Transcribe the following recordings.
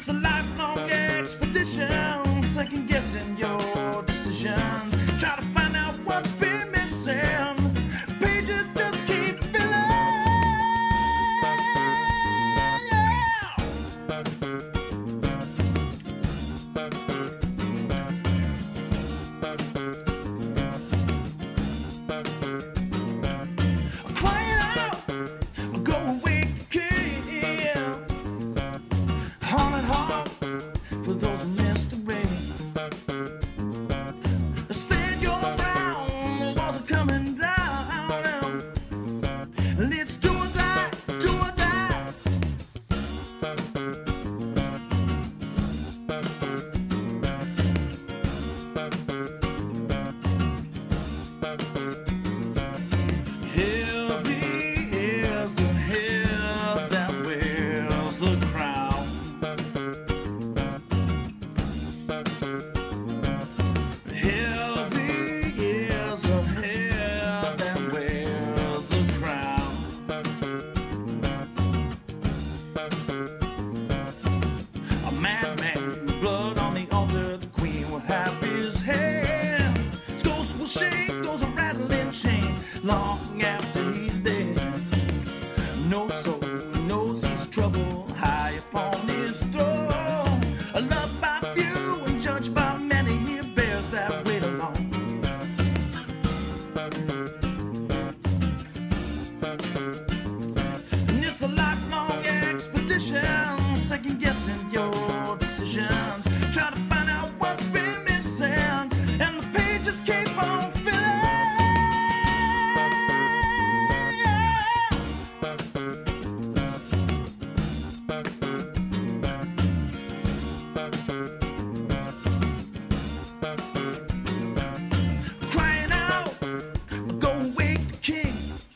It's a lifelong expedition, second guessing your decisions. Try to find out what's been missing. Pages just keep filling. Yeah. Crying out, go awake, kid. Haunted heart for those who missed the rain. Stand your ground, the walls are coming down. And it's do or die, do or die. Heavy is the head that wears the crown. Heavy is the head that wears the crown. A madman, blood on the altar, the queen will have his hand. His ghost will shake, those are rattling chains long after he's dead. No soul knows he's trouble high upon his throne. Loved by few and judged by many, he bears that weight alone. And it's a lifelong expedition, second guessing your decisions. Try to find out what's been missing, and the pages keep on filling. Crying out, go wake the king.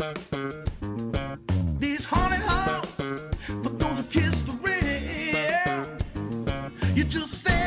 These haunted halls for those who kiss the ring. You just stay